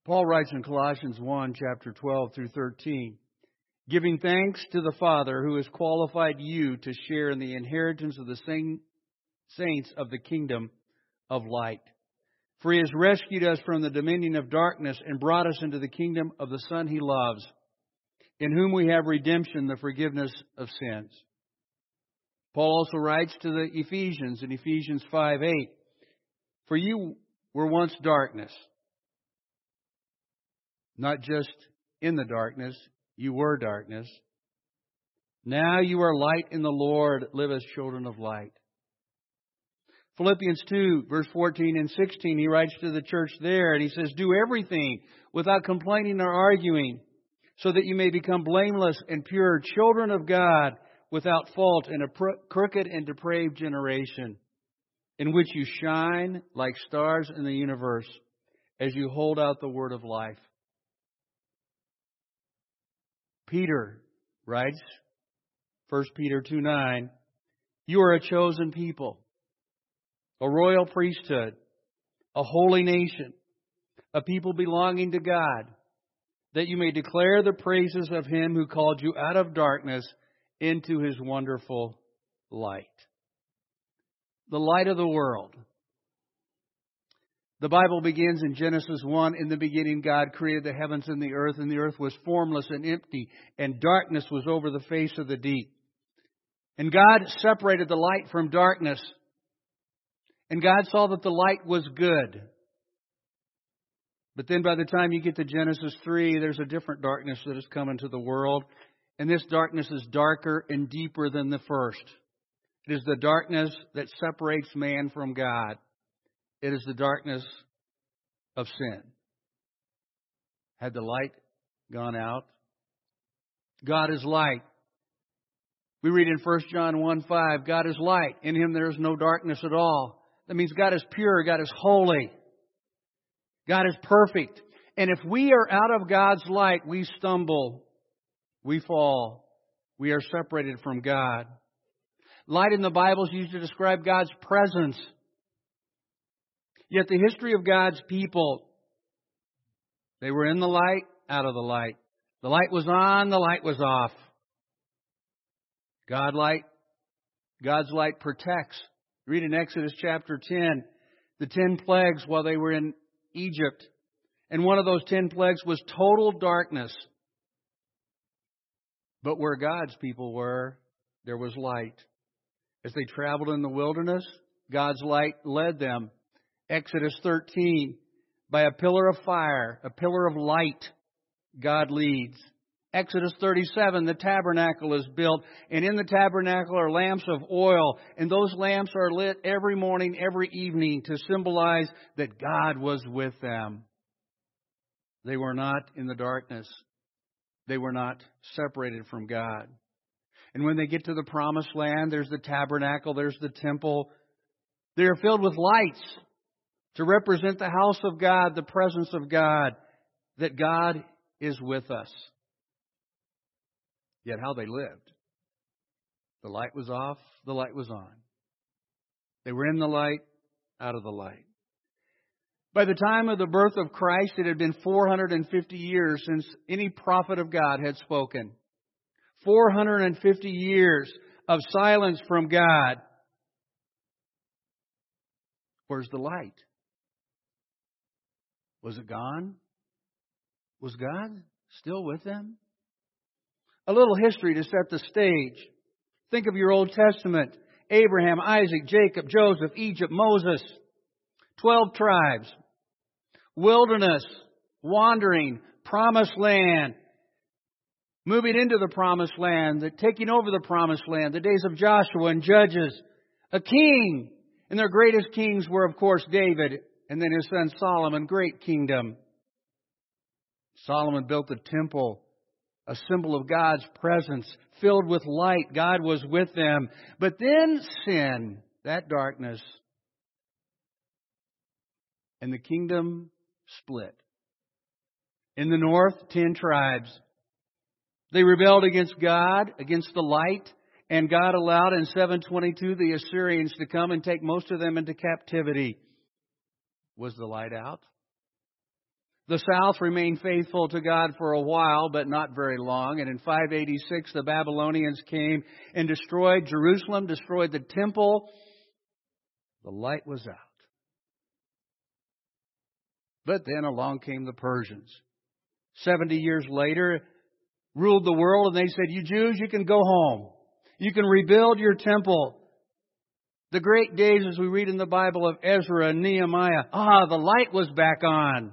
Paul writes in Colossians 1, chapter 12 through 13, giving thanks to the Father who has qualified you to share in the inheritance of the saints of the kingdom of light. For He has rescued us from the dominion of darkness and brought us into the kingdom of the Son He loves, in whom we have redemption, the forgiveness of sins. Paul also writes to the Ephesians in Ephesians 5:8, for you were once darkness. Not just in the darkness, you were darkness. Now you are light in the Lord. Live as children of light. Philippians 2, verse 14 and 16, he writes to the church there, and he says, do everything without complaining or arguing, so that you may become blameless and pure, children of God, without fault in a crooked and depraved generation, in which you shine like stars in the universe, as you hold out the word of life. Peter writes, 1 Peter 2:9, you are a chosen people, a royal priesthood, a holy nation, a people belonging to God, that you may declare the praises of Him who called you out of darkness into His wonderful light. The light of the world. The Bible begins in Genesis 1, in the beginning God created the heavens and the earth was formless and empty, and darkness was over the face of the deep. And God separated the light from darkness, and God saw that the light was good. But then by the time you get to Genesis 3, there's a different darkness that has come into the world, and this darkness is darker and deeper than the first. It is the darkness that separates man from God. It is the darkness of sin. Had the light gone out? God is light. We read in 1 John 1:5, God is light. In Him there is no darkness at all. That means God is pure. God is holy. God is perfect. And if we are out of God's light, we stumble. We fall. We are separated from God. Light in the Bible is used to describe God's presence. Yet the history of God's people, they were in the light, out of the light. The light was on, the light was off. God's light protects. Read in Exodus chapter 10, the 10 plagues while they were in Egypt. And one of those 10 plagues was total darkness. But where God's people were, there was light. As they traveled in the wilderness, God's light led them. Exodus 13, by a pillar of fire, a pillar of light, God leads. Exodus 37, the tabernacle is built, and in the tabernacle are lamps of oil, and those lamps are lit every morning, every evening to symbolize that God was with them. They were not in the darkness. They were not separated from God. And when they get to the promised land, there's the tabernacle, there's the temple. They are filled with lights to represent the house of God, the presence of God, that God is with us. Yet how they lived. The light was off, the light was on. They were in the light, out of the light. By the time of the birth of Christ, it had been 450 years since any prophet of God had spoken. 450 years of silence from God. Where's the light? Was it gone? Was God still with them? A little history to set the stage. Think of your Old Testament. Abraham, Isaac, Jacob, Joseph, Egypt, Moses. 12 tribes. Wilderness. Wandering. Promised land. Moving into the promised land. Taking over the promised land. The days of Joshua and Judges. A king. And their greatest kings were, of course, David. And then his son Solomon. Great kingdom. Solomon built the temple. A symbol of God's presence, filled with light. God was with them. But then sin, that darkness, and the kingdom split. In the north, 10 tribes. They rebelled against God, against the light, and God allowed in 722 the Assyrians to come and take most of them into captivity. Was the light out? The south remained faithful to God for a while, but not very long. And in 586, the Babylonians came and destroyed Jerusalem, destroyed the temple. The light was out. But then along came the Persians. 70 years later, ruled the world, and they said, "You Jews, you can go home. You can rebuild your temple." The great days, as we read in the Bible, of Ezra and Nehemiah, the light was back on.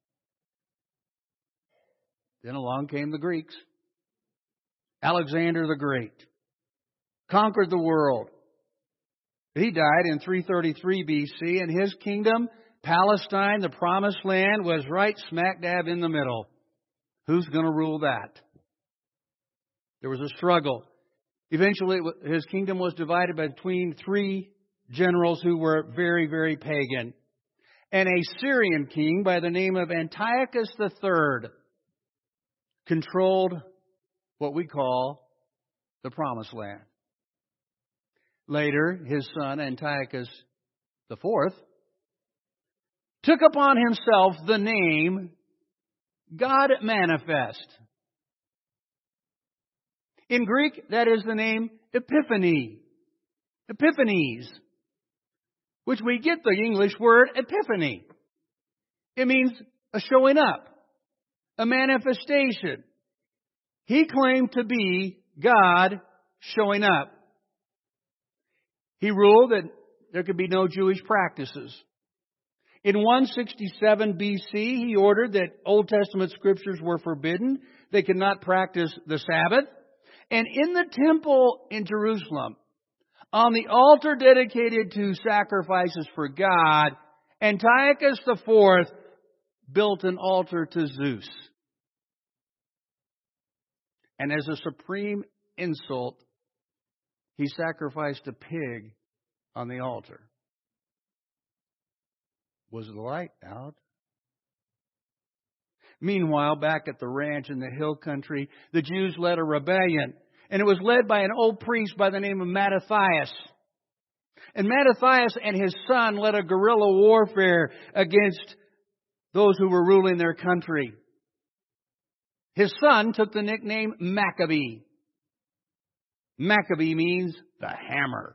Then along came the Greeks. Alexander the Great conquered the world. He died in 333 BC, and his kingdom, Palestine, the Promised Land, was right smack dab in the middle. Who's going to rule that? There was a struggle. Eventually, his kingdom was divided between three generals who were very, very pagan. And a Syrian king by the name of Antiochus III controlled what we call the Promised Land. Later, his son, Antiochus IV, took upon himself the name God Manifest. In Greek, that is the name Epiphany. Epiphanes, which we get the English word epiphany. It means a showing up, a manifestation. He claimed to be God showing up. He ruled that there could be no Jewish practices. In 167 BC, he ordered that Old Testament scriptures were forbidden. They could not practice the Sabbath. And in the temple in Jerusalem, on the altar dedicated to sacrifices for God, Antiochus IV built an altar to Zeus. And as a supreme insult, he sacrificed a pig on the altar. Was the light out? Meanwhile, back at the ranch in the hill country, the Jews led a rebellion. And it was led by an old priest by the name of Mattathias. And Mattathias and his son led a guerrilla warfare against those who were ruling their country. His son took the nickname Maccabee. Maccabee means the hammer.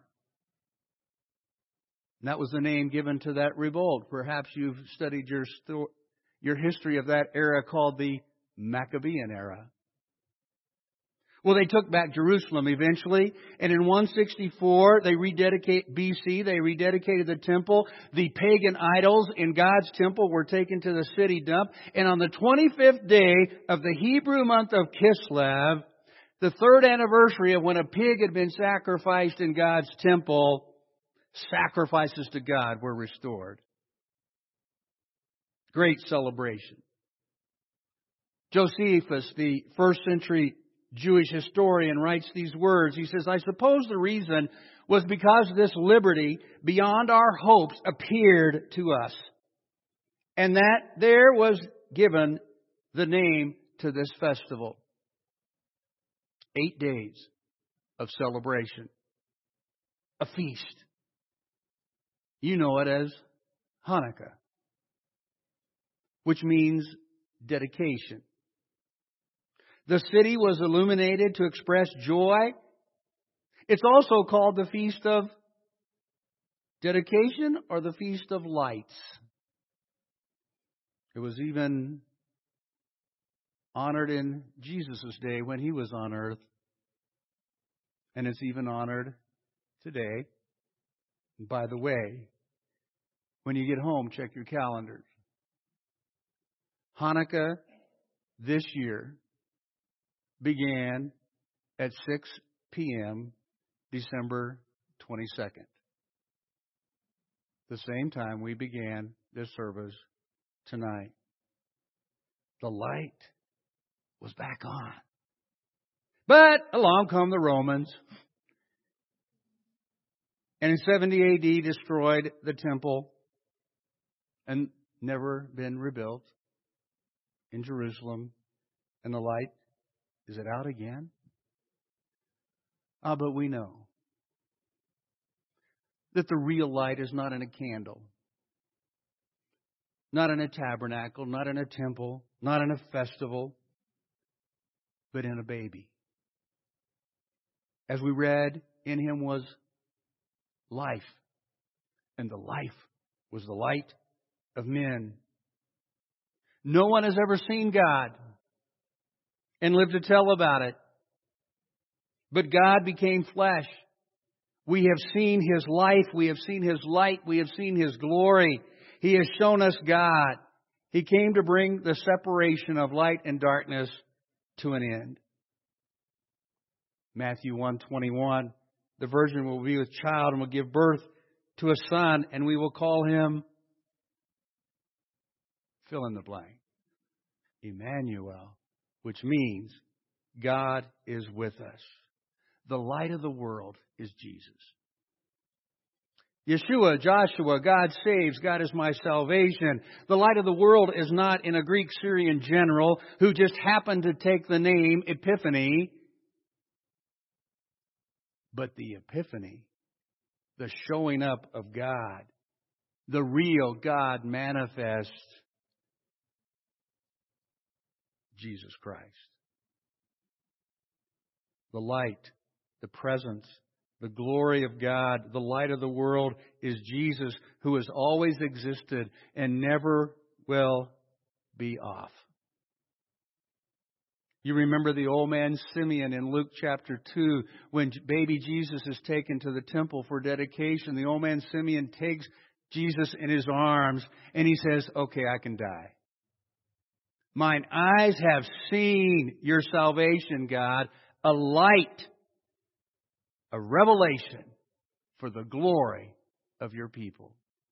And that was the name given to that revolt. Perhaps you've studied your history of that era called the Maccabean era. Well, they took back Jerusalem eventually, and in 164 they rededicated the temple. The pagan idols in God's temple were taken to the city dump, and on the 25th day of the Hebrew month of Kislev, the third anniversary of when a pig had been sacrificed in God's temple, sacrifices to God were restored. Great celebration. Josephus, the first century Jewish historian, writes these words. He says, "I suppose the reason was because this liberty beyond our hopes appeared to us, and that there was given the name to this festival." 8 days of celebration. A feast. You know it as Hanukkah, which means dedication. The city was illuminated to express joy. It's also called the Feast of Dedication or the Feast of Lights. It was even honored in Jesus' day when he was on earth. And it's even honored today. And by the way, when you get home, check your calendars. Hanukkah this year began at 6 p.m. December 22nd. The same time we began this service tonight. The light was back on. But along come the Romans. And in 70 AD destroyed the temple and never been rebuilt in Jerusalem. And the light, is it out again? But we know that the real light is not in a candle, Not in a tabernacle, not in a temple, not in a festival, but in a baby. As we read, in him was life, and the life was the light of men. No one has ever seen God and lived to tell about it. But God became flesh. We have seen His life. We have seen His light. We have seen His glory. He has shown us God. He came to bring the separation of light and darkness to an end. Matthew 1:21, the virgin will be with child and will give birth to a son, and we will call him, fill in the blank, Emmanuel, which means God is with us. The light of the world is Jesus. Yeshua, Joshua, God saves, God is my salvation. The light of the world is not in a Greek Syrian general who just happened to take the name Epiphany, but the Epiphany, the showing up of God, the real God manifest, Jesus Christ. The light, the presence, the glory of God, the light of the world is Jesus, who has always existed and never will be off. You remember the old man Simeon in Luke chapter 2, when baby Jesus is taken to the temple for dedication. The old man Simeon takes Jesus in his arms and he says, okay, I can die. Mine eyes have seen your salvation, God, a light, a revelation for the glory of your people.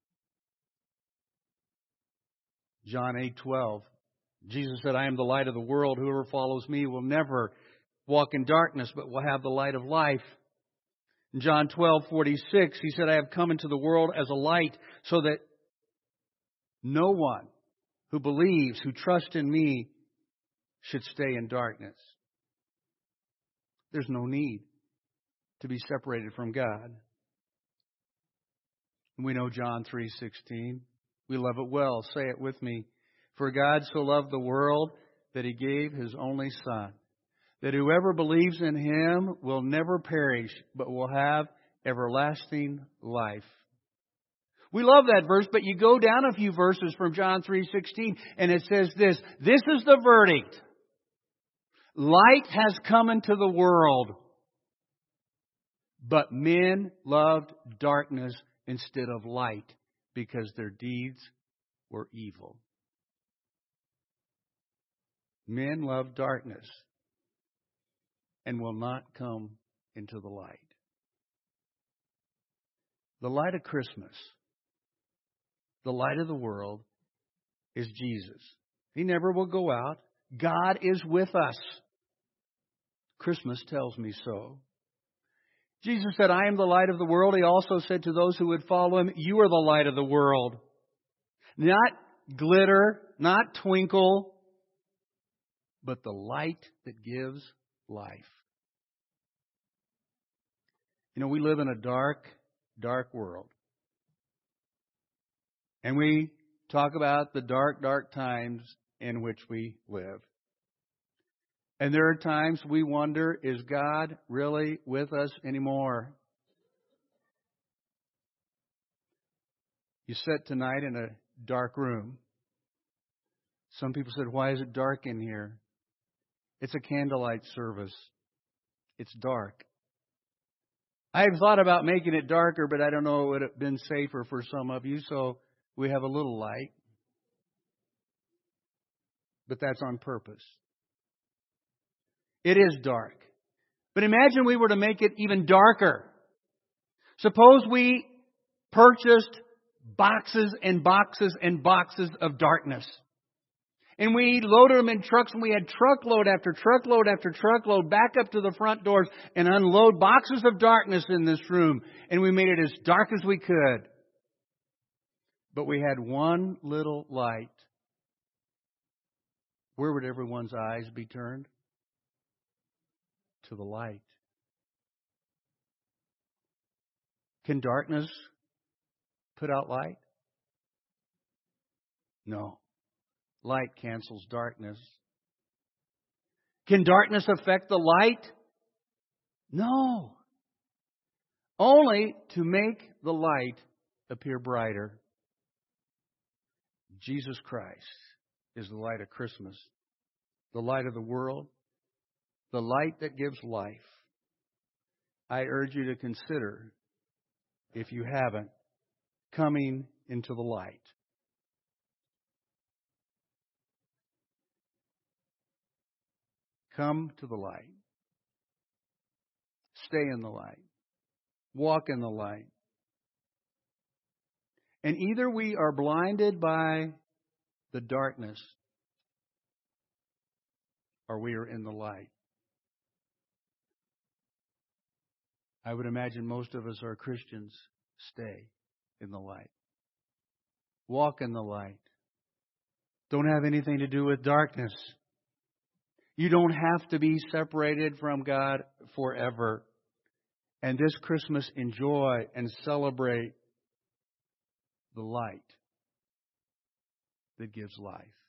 John 8:12. Jesus said, I am the light of the world. Whoever follows me will never walk in darkness, but will have the light of life. In John 12:46, He said, I have come into the world as a light so that no one who believes, who trusts in me, should stay in darkness. There's no need to be separated from God. We know John 3:16. We love it well. Say it with me. For God so loved the world that He gave His only Son, that whoever believes in Him will never perish, but will have everlasting life. We love that verse, but you go down a few verses from John 3:16, and it says this is the verdict. Light has come into the world, but men loved darkness instead of light because their deeds were evil. Men love darkness and will not come into the light. The light of Christmas, the light of the world, is Jesus. He never will go out. God is with us. Christmas tells me so. Jesus said, I am the light of the world. He also said to those who would follow Him, you are the light of the world. Not glitter, not twinkle, but the light that gives life. You know, we live in a dark, dark world. And we talk about the dark, dark times in which we live. And there are times we wonder, is God really with us anymore? You sit tonight in a dark room. Some people said, why is it dark in here? It's a candlelight service. It's dark. I've thought about making it darker, but I don't know it would have been safer for some of you, so we have a little light. But that's on purpose. It is dark. But imagine we were to make it even darker. Suppose we purchased boxes and boxes and boxes of darkness. And we loaded them in trucks, and we had truckload after truckload after truckload back up to the front doors and unload boxes of darkness in this room. And we made it as dark as we could. But we had one little light. Where would everyone's eyes be turned? To the light. Can darkness put out light? No. Light cancels darkness. Can darkness affect the light? No. Only to make the light appear brighter. Jesus Christ is the light of Christmas, the light of the world, the light that gives life. I urge you to consider, if you haven't, coming into the light. Come to the light. Stay in the light. Walk in the light. And either we are blinded by the darkness, or we are in the light. I would imagine most of us are Christians. Stay in the light. Walk in the light. Don't have anything to do with darkness. You don't have to be separated from God forever. And this Christmas, enjoy and celebrate the light that gives life.